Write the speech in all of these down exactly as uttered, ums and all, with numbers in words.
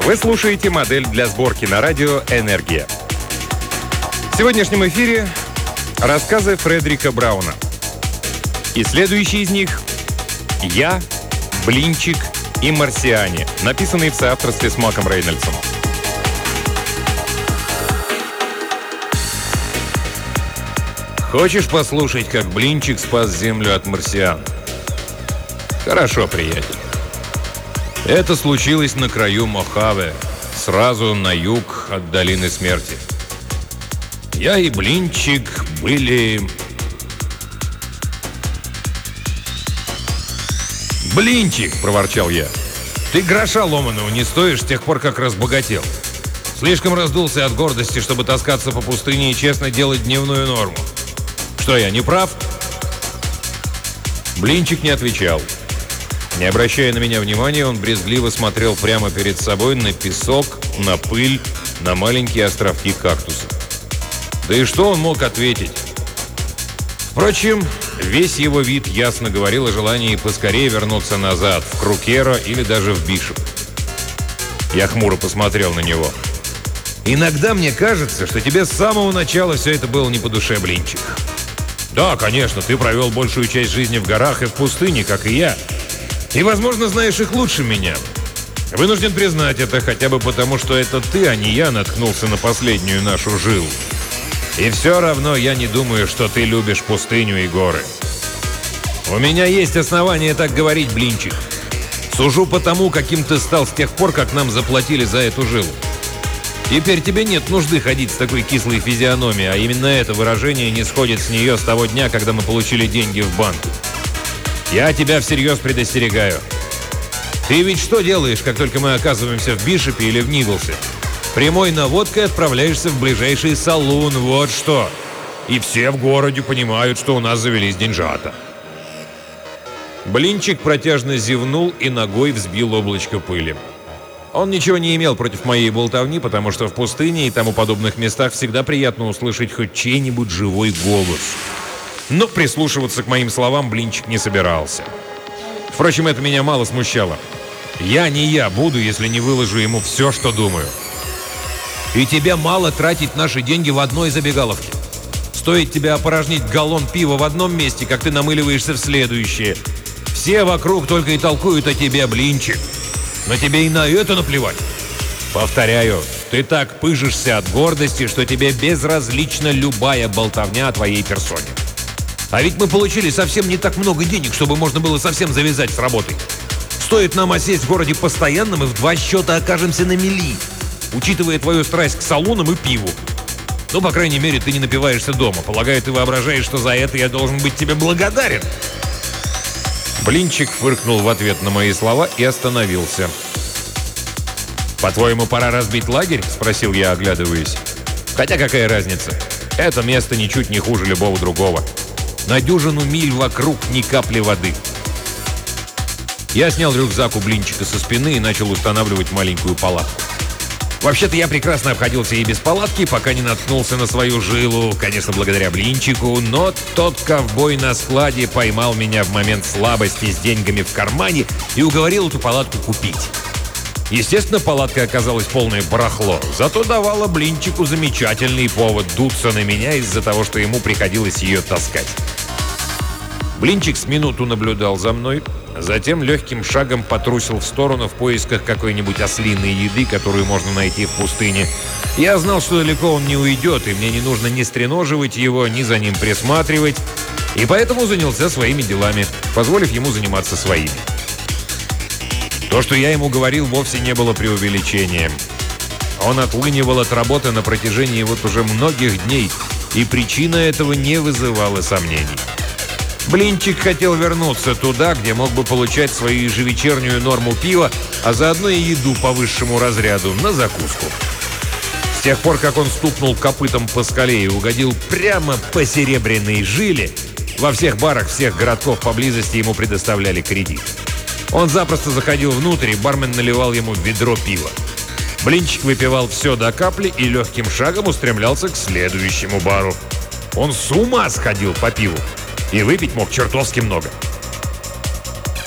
Вы слушаете модель для сборки на радио «Энергия». В сегодняшнем эфире рассказы Фредерика Брауна. И следующий из них «Я, Блинчик и марсиане», написанный в соавторстве с Маком Рейнольдсом. Хочешь послушать, как Блинчик спас Землю от марсиан? Хорошо, приятель. Это случилось на краю Мохаве, сразу на юг от Долины Смерти. Я и Блинчик были... «Блинчик!» – проворчал я. «Ты гроша ломаного не стоишь с тех пор, как разбогател. Слишком раздулся от гордости, чтобы таскаться по пустыне и честно делать дневную норму. Что, я не прав?» Блинчик не отвечал. Не обращая на меня внимания, он брезгливо смотрел прямо перед собой на песок, на пыль, на маленькие островки кактусов. Да и что он мог ответить? Впрочем, весь его вид ясно говорил о желании поскорее вернуться назад, в Крукера или даже в Бишоп. Я хмуро посмотрел на него. «Иногда мне кажется, что тебе с самого начала все это было не по душе, Блинчик. Да, конечно, ты провел большую часть жизни в горах и в пустыне, как и я. И, возможно, знаешь их лучше меня. Вынужден признать это хотя бы потому, что это ты, а не я, наткнулся на последнюю нашу жилу. И все равно я не думаю, что ты любишь пустыню и горы. У меня есть основания так говорить, Блинчик. Сужу по тому, каким ты стал с тех пор, как нам заплатили за эту жилу. Теперь тебе нет нужды ходить с такой кислой физиономией, а именно это выражение не сходит с нее с того дня, когда мы получили деньги в банке. Я тебя всерьез предостерегаю. Ты ведь что делаешь, как только мы оказываемся в Бишопе или в Ниголсе? Прямой наводкой отправляешься в ближайший салун, вот что. И все в городе понимают, что у нас завелись деньжата». Блинчик протяжно зевнул и ногой взбил облачко пыли. Он ничего не имел против моей болтовни, потому что в пустыне и тому подобных местах всегда приятно услышать хоть чей-нибудь живой голос. Но прислушиваться к моим словам Блинчик не собирался. Впрочем, это меня мало смущало. Я не я буду, если не выложу ему все, что думаю. И тебе мало тратить наши деньги в одной забегаловке. Стоит тебе опорожнить галлон пива в одном месте, как ты намыливаешься в следующее. Все вокруг только и толкуют о тебе, Блинчик. Но тебе и на это наплевать. Повторяю, ты так пыжишься от гордости, что тебе безразлична любая болтовня о твоей персоне. А ведь мы получили совсем не так много денег, чтобы можно было совсем завязать с работой. Стоит нам осесть в городе постоянно, мы в два счета окажемся на мели, учитывая твою страсть к салунам и пиву. Ну, по крайней мере, ты не напиваешься дома. Полагаю, ты воображаешь, что за это я должен быть тебе благодарен. Блинчик фыркнул в ответ на мои слова и остановился. «По-твоему, пора разбить лагерь?» – спросил я, оглядываясь. «Хотя какая разница? Это место ничуть не хуже любого другого. На дюжину миль вокруг ни капли воды». Я снял рюкзак у Блинчика со спины и начал устанавливать маленькую палатку. Вообще-то я прекрасно обходился и без палатки, пока не наткнулся на свою жилу, конечно, благодаря Блинчику, но тот ковбой на складе поймал меня в момент слабости с деньгами в кармане и уговорил эту палатку купить. Естественно, палатка оказалась полное барахло, зато давала Блинчику замечательный повод дуться на меня из-за того, что ему приходилось ее таскать. Блинчик с минуту наблюдал за мной, затем легким шагом потрусил в сторону в поисках какой-нибудь ослиной еды, которую можно найти в пустыне. Я знал, что далеко он не уйдет, и мне не нужно ни стреноживать его, ни за ним присматривать, и поэтому занялся своими делами, позволив ему заниматься своими. То, что я ему говорил, вовсе не было преувеличением. Он отлынивал от работы на протяжении вот уже многих дней, и причина этого не вызывала сомнений. Блинчик хотел вернуться туда, где мог бы получать свою ежевечернюю норму пива, а заодно и еду по высшему разряду, на закуску. С тех пор, как он стукнул копытом по скале и угодил прямо по серебряной жиле, во всех барах всех городков поблизости ему предоставляли кредит. Он запросто заходил внутрь, и бармен наливал ему ведро пива. Блинчик выпивал все до капли и легким шагом устремлялся к следующему бару. Он с ума сходил по пиву. И выпить мог чертовски много.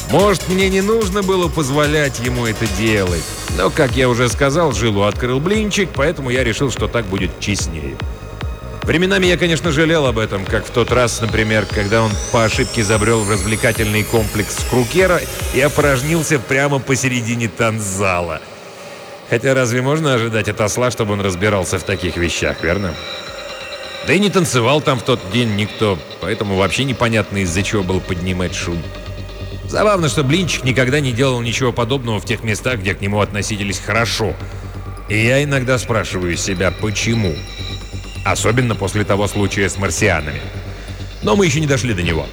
Может, мне не нужно было позволять ему это делать. Но, как я уже сказал, жилу открыл блинчик, поэтому я решил, что так будет честнее. Временами я, конечно, жалел об этом, как в тот раз, например, когда он по ошибке забрел в развлекательный комплекс Крукера и опорожнился прямо посередине танцзала. Хотя разве можно ожидать от осла, чтобы он разбирался в таких вещах, верно? Да и не танцевал там в тот день никто, поэтому вообще непонятно, из-за чего был поднимать шум. Забавно, что блинчик никогда не делал ничего подобного в тех местах, где к нему относились хорошо. И я иногда спрашиваю себя, почему? Особенно после того случая с марсианами. Но мы еще не дошли до него.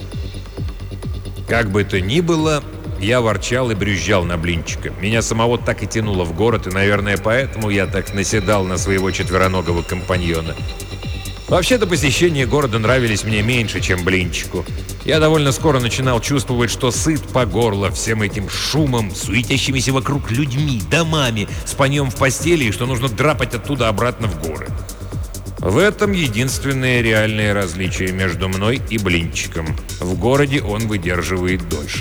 Как бы то ни было, я ворчал и брюзжал на блинчика. Меня самого так и тянуло в город, и, наверное, поэтому я так наседал на своего четвероногого компаньона. Вообще-то посещения города нравились мне меньше, чем блинчику. Я довольно скоро начинал чувствовать, что сыт по горло всем этим шумом, суетящимися вокруг людьми, домами, спаньем в постели, и что нужно драпать оттуда обратно в горы. В этом единственное реальное различие между мной и блинчиком. В городе он выдерживает дольше.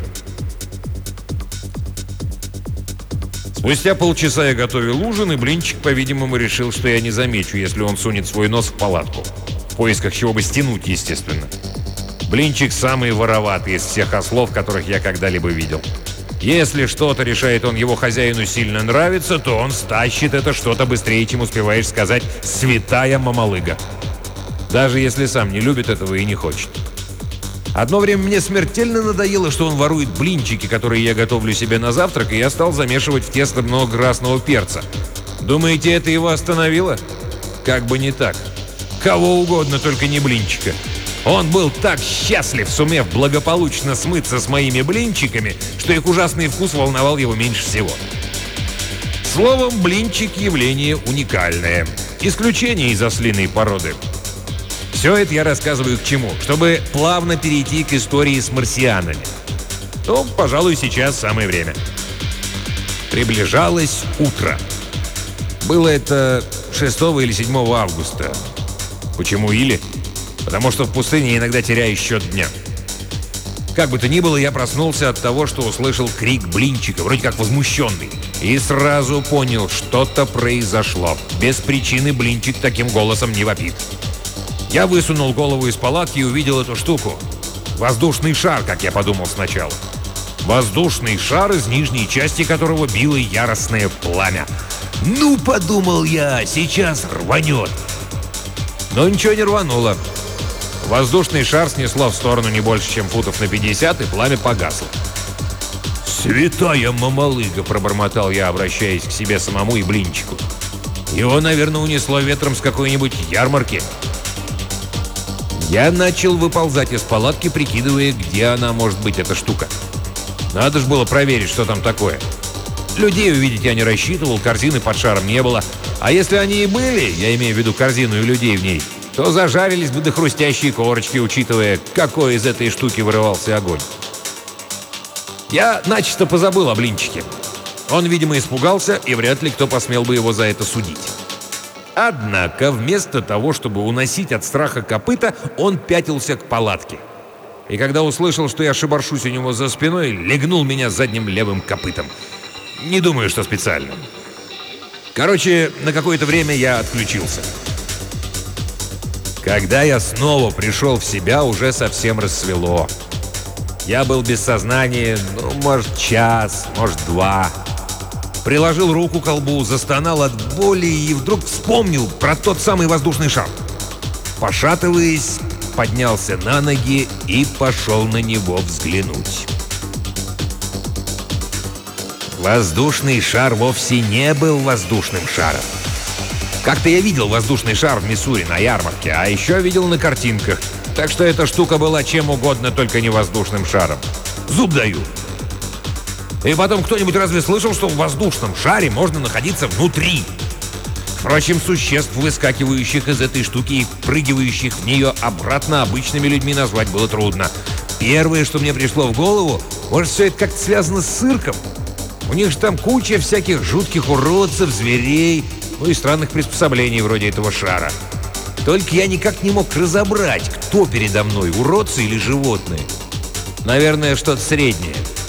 Спустя полчаса я готовил ужин, и блинчик, по-видимому, решил, что я не замечу, если он сунет свой нос в палатку. В поисках чего бы стянуть, естественно. Блинчик самый вороватый из всех ослов, которых я когда-либо видел. Если что-то, решает он, его хозяину сильно нравится, то он стащит это что-то быстрее, чем успеваешь сказать «святая мамалыга». Даже если сам не любит этого и не хочет. Одно время мне смертельно надоело, что он ворует блинчики, которые я готовлю себе на завтрак, и я стал замешивать в тесто много красного перца. Думаете, это его остановило? Как бы не так. Кого угодно, только не блинчика. Он был так счастлив, сумев благополучно смыться с моими блинчиками, что их ужасный вкус волновал его меньше всего. Словом, блинчик – явление уникальное. Исключение из ослиной породы. Все это я рассказываю к чему? Чтобы плавно перейти к истории с марсианами. Ну, пожалуй, сейчас самое время. Приближалось утро. Было это шестого или седьмого августа. Почему или? Потому что в пустыне иногда теряю счет дня. Как бы то ни было, я проснулся от того, что услышал крик блинчика, вроде как возмущенный. И сразу понял, что-то произошло. Без причины блинчик таким голосом не вопит. Я высунул голову из палатки и увидел эту штуку. Воздушный шар, как я подумал сначала. Воздушный шар, из нижней части которого било яростное пламя. «Ну, — подумал я, — сейчас рванет!» Но ничего не рвануло. Воздушный шар снесло в сторону не больше, чем футов на пятьдесят, и пламя погасло. «Святая мамалыга!» — пробормотал я, обращаясь к себе самому и блинчику. «Его, наверное, унесло ветром с какой-нибудь ярмарки». Я начал выползать из палатки, прикидывая, где она может быть, эта штука. Надо же было проверить, что там такое. Людей увидеть я не рассчитывал, корзины под шаром не было. А если они и были, я имею в виду корзину и людей в ней, то зажарились бы до хрустящей корочки, учитывая, какой из этой штуки вырывался огонь. Я начисто позабыл о блинчике. Он, видимо, испугался, и вряд ли кто посмел бы его за это судить. Однако, вместо того, чтобы уносить от страха копыта, он пятился к палатке. И когда услышал, что я шибаршусь у него за спиной, легнул меня задним левым копытом. Не думаю, что специально. Короче, на какое-то время я отключился. Когда я снова пришел в себя, уже совсем рассвело. Я был без сознания, ну, может, час, может, два. Приложил руку к колбу, застонал от боли и вдруг вспомнил про тот самый воздушный шар. Пошатываясь, поднялся на ноги и пошел на него взглянуть. Воздушный шар вовсе не был воздушным шаром. Как-то я видел воздушный шар в Миссури на ярмарке, а еще видел на картинках. Так что эта штука была чем угодно, только не воздушным шаром. Зуб даю. И потом, кто-нибудь разве слышал, что в воздушном шаре можно находиться внутри? Впрочем, существ, выскакивающих из этой штуки и прыгивающих в нее обратно, обычными людьми назвать было трудно. Первое, что мне пришло в голову, может, все это как-то связано с цирком? У них же там куча всяких жутких уродцев, зверей, ну и странных приспособлений вроде этого шара. Только я никак не мог разобрать, кто передо мной, уродцы или животные. Наверное, что-то среднее.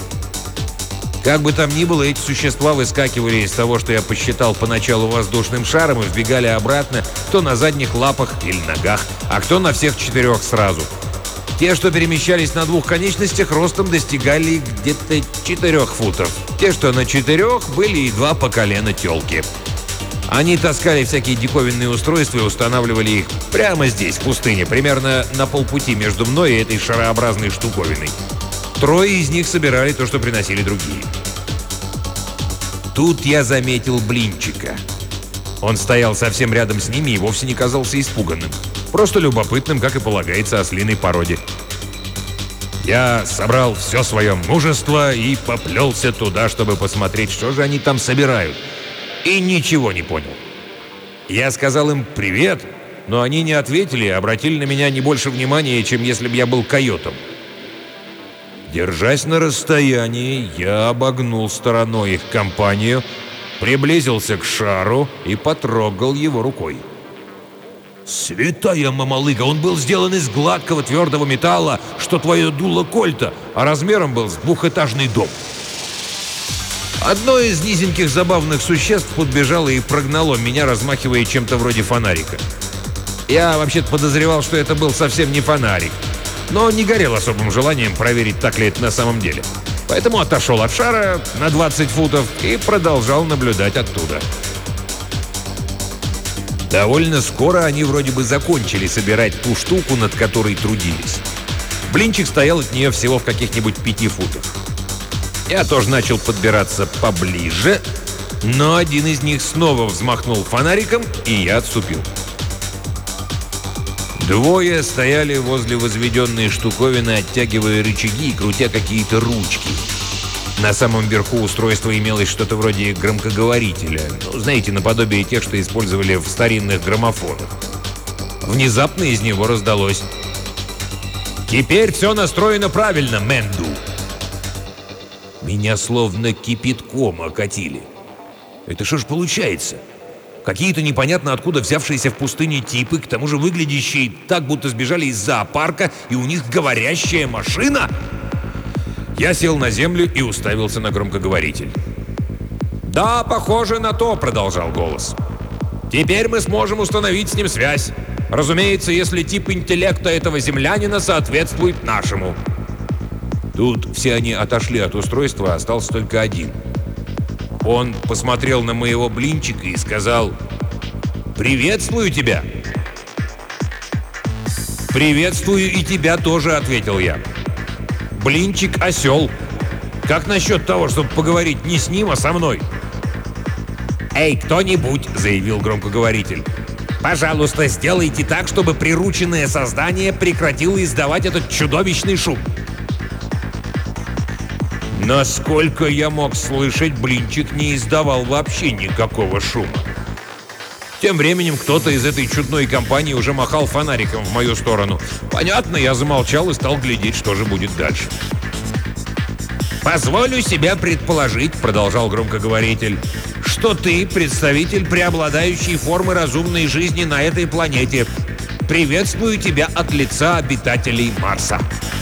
Как бы там ни было, эти существа выскакивали из того, что я посчитал поначалу воздушным шаром, и вбегали обратно, кто на задних лапах или ногах, а кто на всех четырех сразу. Те, что перемещались на двух конечностях, ростом достигали где-то четырех футов. Те, что на четырех, были едва по колено тёлки. Они таскали всякие диковинные устройства и устанавливали их прямо здесь, в пустыне, примерно на полпути между мной и этой шарообразной штуковиной. Трое из них собирали то, что приносили другие. Тут я заметил Блинчика. Он стоял совсем рядом с ними и вовсе не казался испуганным. Просто любопытным, как и полагается ослиной породе. Я собрал все свое мужество и поплелся туда, чтобы посмотреть, что же они там собирают. И ничего не понял. Я сказал им «привет», но они не ответили и обратили на меня не больше внимания, чем если бы я был койотом. Держась на расстоянии, я обогнул стороной их компанию, приблизился к шару и потрогал его рукой. Святая мамалыга, он был сделан из гладкого твердого металла, что твое дуло кольта, а размером был с двухэтажный дом. Одно из низеньких забавных существ подбежало и прогнало меня, размахивая чем-то вроде фонарика. Я вообще-то подозревал, что это был совсем не фонарик, но не горел особым желанием проверить, так ли это на самом деле. Поэтому отошел от шара на двадцать футов и продолжал наблюдать оттуда. Довольно скоро они вроде бы закончили собирать ту штуку, над которой трудились. Блинчик стоял от нее всего в каких-нибудь пяти футах. Я тоже начал подбираться поближе, но один из них снова взмахнул фонариком, и я отступил. Двое стояли возле возведенной штуковины, оттягивая рычаги и крутя какие-то ручки. На самом верху устройства имелось что-то вроде громкоговорителя. Ну, знаете, наподобие тех, что использовали в старинных граммофонах. Внезапно из него раздалось: «Теперь все настроено правильно, Мэнду!» Меня словно кипятком окатили. Это что ж получается? Какие-то непонятно откуда взявшиеся в пустыне типы, к тому же выглядящие так, будто сбежали из зоопарка, и у них говорящая машина? Я сел на землю и уставился на громкоговоритель. «Да, похоже на то», — продолжал голос. «Теперь мы сможем установить с ним связь. Разумеется, если тип интеллекта этого землянина соответствует нашему». Тут все они отошли от устройства, остался только один. Он посмотрел на моего Блинчика и сказал: «Приветствую тебя!» «Приветствую и тебя тоже», — ответил я. «Блинчик — осел. Как насчет того, чтобы поговорить не с ним, а со мной?» «Эй, кто-нибудь!» — заявил громкоговоритель. «Пожалуйста, сделайте так, чтобы прирученное создание прекратило издавать этот чудовищный шум». Насколько я мог слышать, Блинчик не издавал вообще никакого шума. Тем временем кто-то из этой чудной компании уже махал фонариком в мою сторону. Понятно, я замолчал и стал глядеть, что же будет дальше. «Позволю себя предположить», — продолжал громкоговоритель, «что ты представитель преобладающей формы разумной жизни на этой планете. Приветствую тебя от лица обитателей Марса».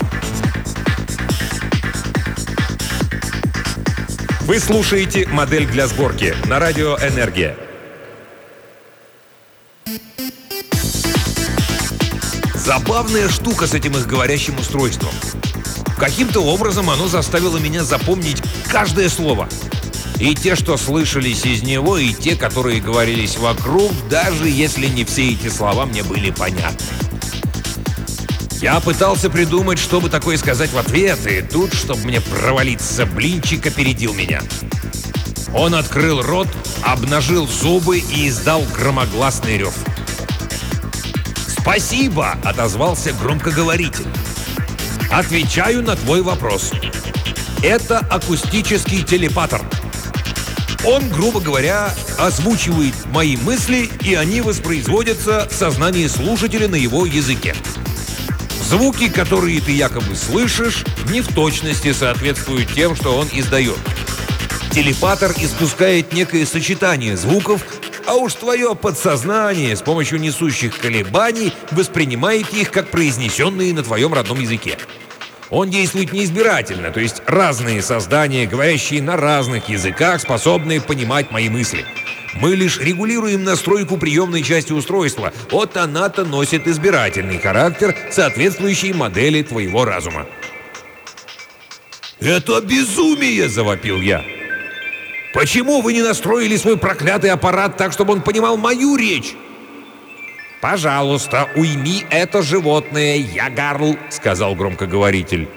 Вы слушаете «Модель для сборки» на радио «Энергия». Забавная штука с этим их говорящим устройством. Каким-то образом оно заставило меня запомнить каждое слово. И те, что слышались из него, и те, которые говорились вокруг, даже если не все эти слова мне были понятны. Я пытался придумать, что бы такое сказать в ответ, и тут, чтобы мне провалиться, Блинчик опередил меня. Он открыл рот, обнажил зубы и издал громогласный рев. «Спасибо!» — отозвался громкоговоритель. «Отвечаю на твой вопрос. Это акустический телепатор. Он, грубо говоря, озвучивает мои мысли, и они воспроизводятся в сознании слушателя на его языке. Звуки, которые ты якобы слышишь, не в точности соответствуют тем, что он издает. Телепатор испускает некое сочетание звуков, а уж твое подсознание с помощью несущих колебаний воспринимает их как произнесенные на твоем родном языке. Он действует неизбирательно, то есть разные создания, говорящие на разных языках, способные понимать мои мысли. Мы лишь регулируем настройку приемной части устройства. Вот она-то носит избирательный характер, соответствующий модели твоего разума. «Это безумие!» – завопил я. «Почему вы не настроили свой проклятый аппарат так, чтобы он понимал мою речь?» «Пожалуйста, уйми это животное, я Гарл», — сказал громкоговоритель.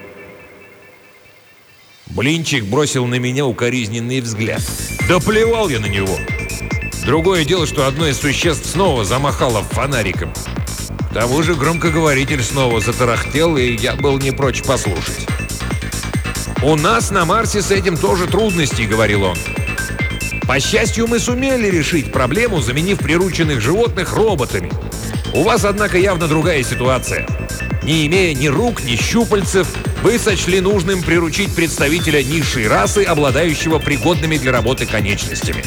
Блинчик бросил на меня укоризненный взгляд. Да плевал я на него. Другое дело, что одно из существ снова замахало фонариком. К тому же громкоговоритель снова затарахтел, и я был не прочь послушать. «У нас на Марсе с этим тоже трудности», — говорил он. «По счастью, мы сумели решить проблему, заменив прирученных животных роботами. У вас, однако, явно другая ситуация. Не имея ни рук, ни щупальцев, вы сочли нужным приручить представителя низшей расы, обладающего пригодными для работы конечностями».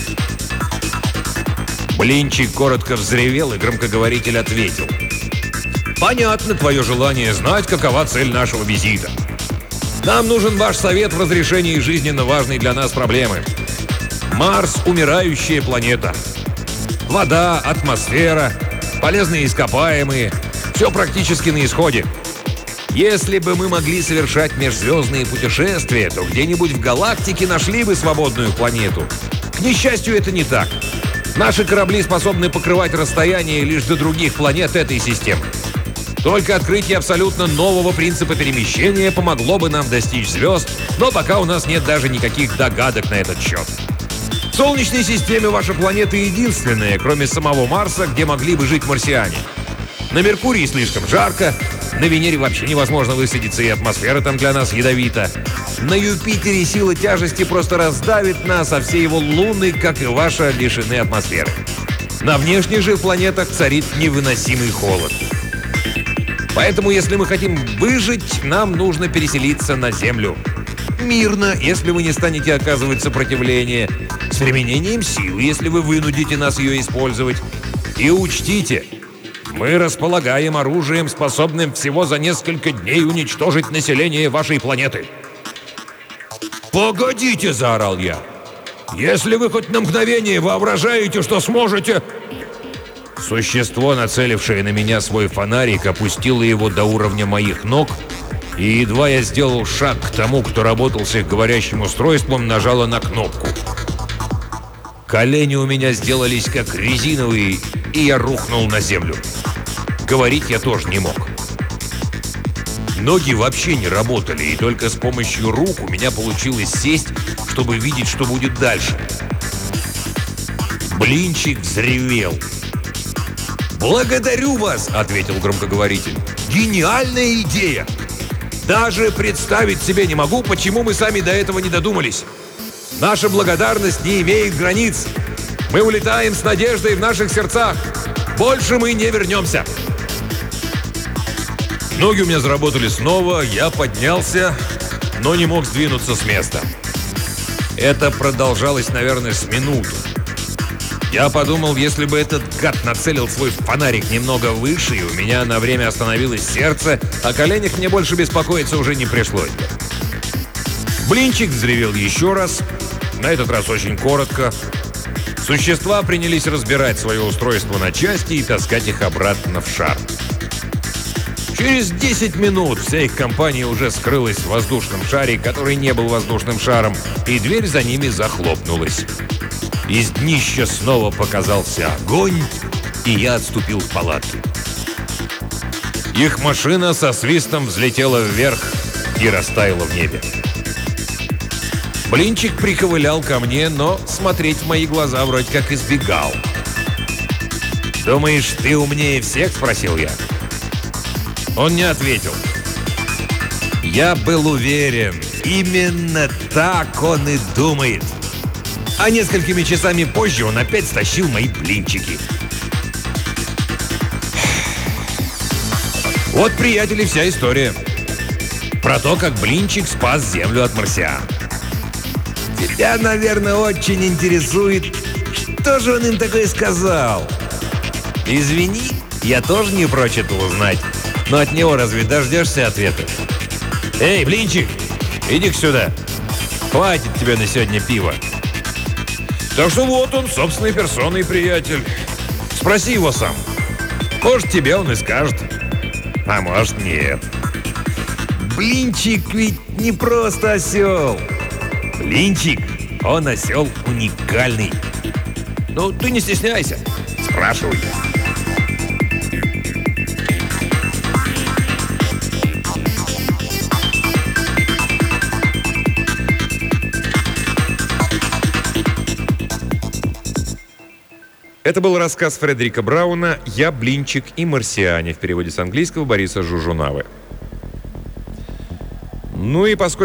Блинчик коротко взревел, и громкоговоритель ответил. «Понятно твое желание знать, какова цель нашего визита. Нам нужен ваш совет в разрешении жизненно важной для нас проблемы. Марс – умирающая планета. Вода, атмосфера, полезные ископаемые – все практически на исходе. Если бы мы могли совершать межзвездные путешествия, то где-нибудь в галактике нашли бы свободную планету. К несчастью, это не так. Наши корабли способны покрывать расстояние лишь до других планет этой системы. Только открытие абсолютно нового принципа перемещения помогло бы нам достичь звезд, но пока у нас нет даже никаких догадок на этот счет. В Солнечной системе ваша планета единственная, кроме самого Марса, где могли бы жить марсиане. На Меркурии слишком жарко, на Венере вообще невозможно высадиться, и атмосфера там для нас ядовита. На Юпитере сила тяжести просто раздавит нас, а все его луны, как и ваша, лишены атмосферы. На внешних же планетах царит невыносимый холод. Поэтому, если мы хотим выжить, нам нужно переселиться на Землю. Мирно, если вы не станете оказывать сопротивление. С применением силы, если вы вынудите нас ее использовать. И учтите, мы располагаем оружием, способным всего за несколько дней уничтожить население вашей планеты. «Погодите!» – заорал я. «Если вы хоть на мгновение воображаете, что сможете...» Существо, нацелившее на меня свой фонарик, опустило его до уровня моих ног, и едва я сделал шаг к тому, кто работал с их говорящим устройством, нажало на кнопку. Колени у меня сделались как резиновые, и я рухнул на землю. Говорить я тоже не мог. Ноги вообще не работали, и только с помощью рук у меня получилось сесть, чтобы видеть, что будет дальше. Блинчик взревел. «Благодарю вас!» — ответил громкоговоритель. «Гениальная идея! Даже представить себе не могу, почему мы сами до этого не додумались. Наша благодарность не имеет границ. Мы улетаем с надеждой в наших сердцах. Больше мы не вернемся!» Ноги у меня заработали снова, я поднялся, но не мог сдвинуться с места. Это продолжалось, наверное, с минуту. Я подумал, если бы этот гад нацелил свой фонарик немного выше, и у меня на время остановилось сердце, о коленях мне больше беспокоиться уже не пришлось бы. Блинчик взревел еще раз, на этот раз очень коротко. Существа принялись разбирать свое устройство на части и таскать их обратно в шар. Через десять минут вся их компания уже скрылась в воздушном шаре, который не был воздушным шаром, и дверь за ними захлопнулась. Из днища снова показался огонь, и я отступил в палатку. Их машина со свистом взлетела вверх и растаяла в небе. Блинчик приковылял ко мне, но смотреть в мои глаза вроде как избегал. «Думаешь, ты умнее всех?» – спросил я. Он не ответил. Я был уверен, именно так он и думает. А несколькими часами позже он опять стащил мои блинчики. Вот, приятели, вся история. Про то, как блинчик спас Землю от марсиан. Тебя, наверное, очень интересует, что же он им такое сказал. Извини, я тоже не прочь это узнать. Но от него разве дождешься ответа? Эй, блинчик, иди-ка сюда. Хватит тебе на сегодня пива. Так что вот он, собственной персоной, приятель. Спроси его сам. Может, тебе он и скажет. А может, нет. Блинчик ведь не просто осел. Блинчик, он осел уникальный. Ну, ты не стесняйся. Спрашивай. Это был рассказ Фредерика Брауна «Я, Блинчик и марсиане» в переводе с английского Бориса Жужунавы. Ну и поскольку